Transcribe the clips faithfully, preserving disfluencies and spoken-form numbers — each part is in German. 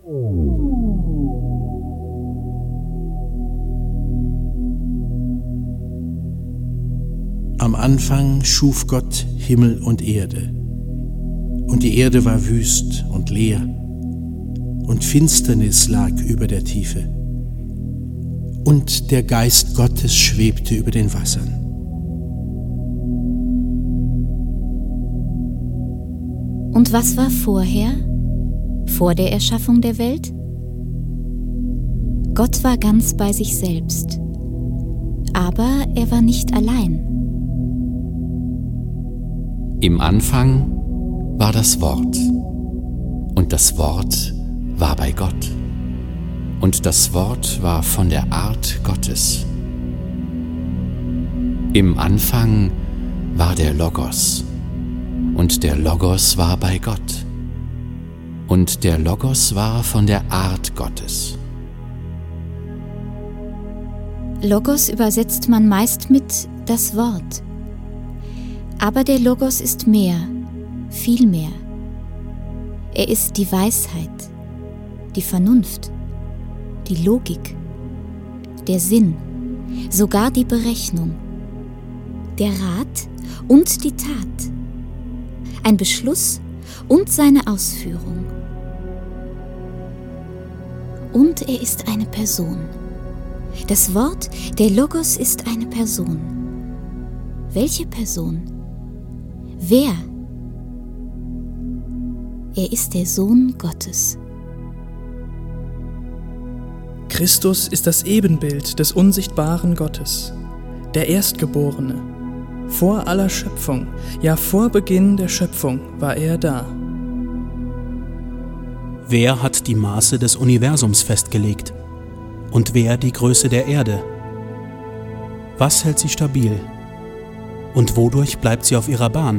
Am Anfang schuf Gott Himmel und Erde. Und die Erde war wüst und leer, und Finsternis lag über der Tiefe. Und der Geist Gottes schwebte über den Wassern. Und was war vorher, vor der Erschaffung der Welt? Gott war ganz bei sich selbst, aber er war nicht allein. Im Anfang war das Wort, und das Wort war bei Gott, und das Wort war von der Art Gottes. Im Anfang war der Logos, und der Logos war bei Gott, und der Logos war von der Art Gottes. Logos übersetzt man meist mit das Wort. Aber der Logos ist mehr, viel mehr. Er ist die Weisheit, die Vernunft, die Logik, der Sinn, sogar die Berechnung, der Rat und die Tat, ein Beschluss und seine Ausführung. Und er ist eine Person. Das Wort, der Logos, ist eine Person. Welche Person? Wer? Er ist der Sohn Gottes. Christus ist das Ebenbild des unsichtbaren Gottes, der Erstgeborene. Vor aller Schöpfung, ja vor Beginn der Schöpfung war er da. Wer hat die Maße des Universums festgelegt? Und wer die Größe der Erde? Was hält sie stabil? Und wodurch bleibt sie auf ihrer Bahn?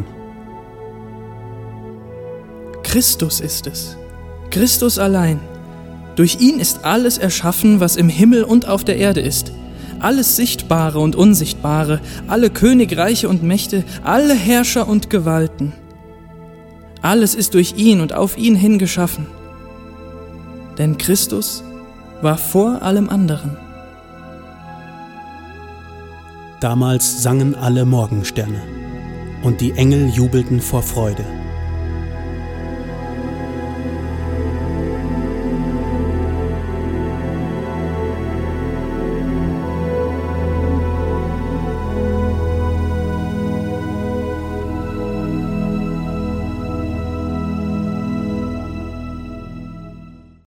Christus ist es. Christus allein. Durch ihn ist alles erschaffen, was im Himmel und auf der Erde ist. Alles Sichtbare und Unsichtbare, alle Königreiche und Mächte, alle Herrscher und Gewalten. Alles ist durch ihn und auf ihn hin geschaffen. Denn Christus war vor allem anderen. Damals sangen alle Morgensterne, und die Engel jubelten vor Freude.